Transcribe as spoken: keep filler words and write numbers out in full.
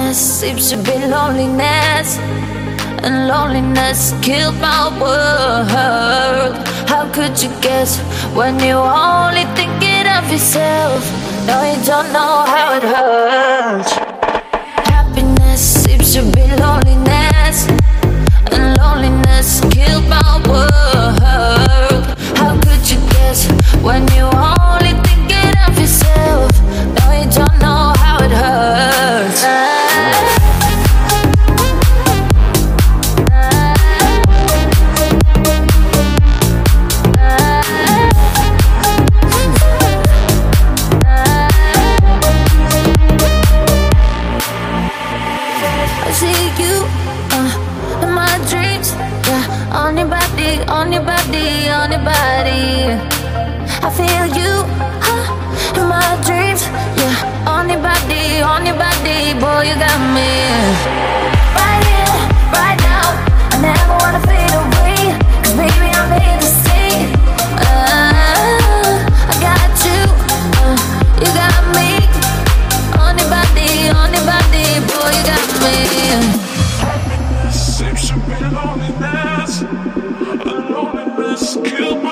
seems to be loneliness, and loneliness killed my world. How could you guess when you're only thinking of yourself? No, you don't know how it hurts. Happiness seems to be loneliness, and loneliness killed my world. How could you guess when you're only thinking of yourself? No, you don't know how it hurts. On your body, on your body, on your body. I feel you, huh, in my dreams. Yeah, on your body, on your body, boy, you got me. Right here, right now, I never wanna fade away, 'cause baby, I'm here to stay. uh, I got you, uh, you got me. On your body, on your body, boy, you got me. Seems to be loneliness, and loneliness killed my